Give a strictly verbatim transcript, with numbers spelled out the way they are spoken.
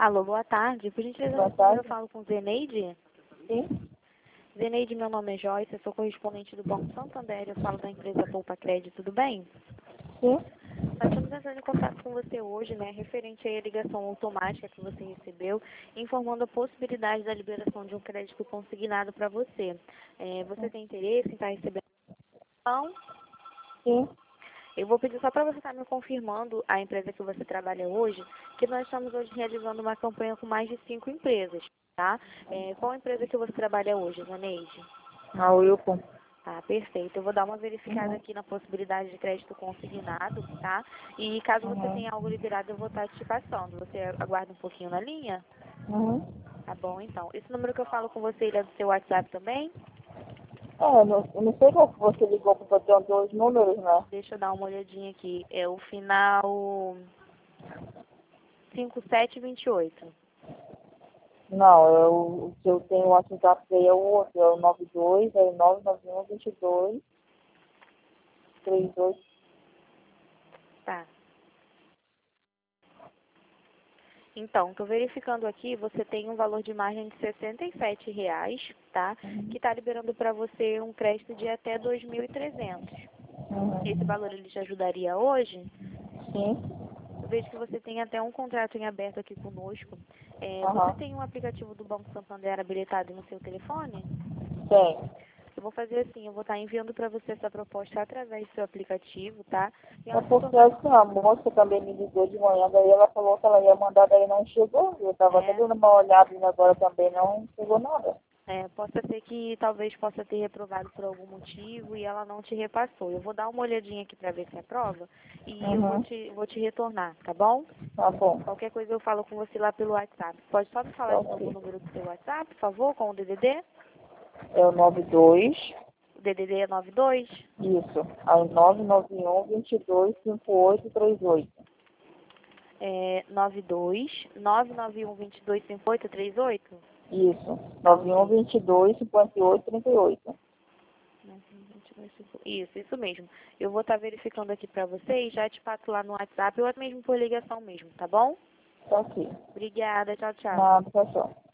Alô, boa tarde. Por gentileza, Boa eu tarde. falo com Zeneide. Sim? Zeneide, meu nome é Joyce, eu sou correspondente do Banco Santander, eu falo da empresa Poupa Crédito, tudo bem? Sim? Nós estamos entrando em contato com você hoje, né, referente aí à ligação automática que você recebeu, informando a possibilidade da liberação de um crédito consignado para você. É, você tem interesse em estar recebendo? Não? Sim? Eu vou pedir só para você estar me confirmando a empresa que você trabalha hoje, que nós estamos hoje realizando uma campanha com mais de cinco empresas, tá? É, qual empresa que você trabalha hoje, Zaneide? A Wilcom. Tá, perfeito. Eu vou dar uma verificada Uhum. aqui na possibilidade de crédito consignado, tá? E caso você Uhum. tenha algo liberado, eu vou estar te passando. Você aguarda um pouquinho na linha? Uhum. Tá bom, então. Esse número que eu falo com você, ele é do seu WhatsApp também? É, não, eu não sei qual que você ligou para ter dois números, né? Deixa eu dar uma olhadinha aqui. É o final cinco sete dois oito. Não, eu, o que eu tenho o WhatsApp aí é o outro, é o nove dois, é o nove nove um, dois dois, três dois. Tá. Então, estou verificando aqui, você tem um valor de margem de sessenta e sete reais, tá? Que Uhum. está liberando para você um crédito de até dois mil e trezentos. Esse Uhum. valor ele te ajudaria hoje? Sim? Eu vejo que você tem até um contrato em aberto aqui conosco. É, você Aham. tem um aplicativo do Banco Santander habilitado no seu telefone? Tem. Eu vou fazer assim, eu vou estar enviando para você essa proposta através do seu aplicativo, tá? E É ela se porque tornar... assim, a moça também me ligou de manhã, daí ela falou que ela ia mandar, daí não chegou. Eu tava até É, dando uma olhada e agora também não chegou nada. é, possa ser que talvez possa ter reprovado por algum motivo e ela não te repassou. Eu vou dar uma olhadinha aqui para ver se é prova e eu vou Uhum. te, vou te retornar, tá bom? Tá bom. Qualquer coisa eu falo com você lá pelo WhatsApp. Pode só me falar Tá de novo o ok. número do seu WhatsApp, por favor, com o D D D? É o nove dois. O D D D é noventa e dois? Isso. Aí nove nove um, dois dois, cinco oito três oito. É noventa e dois, nove nove um, dois dois cinco oito três oito? Isso. Tá, nove um, ok. dois dois, cinco oito, trinta e oito. nove um um, dois dois cinco oito. Isso, isso mesmo. Eu vou estar verificando aqui pra você e já te passo lá no WhatsApp ou até mesmo por ligação mesmo, tá bom? Tá ok. Obrigada, tchau, tchau. Nada, pessoal.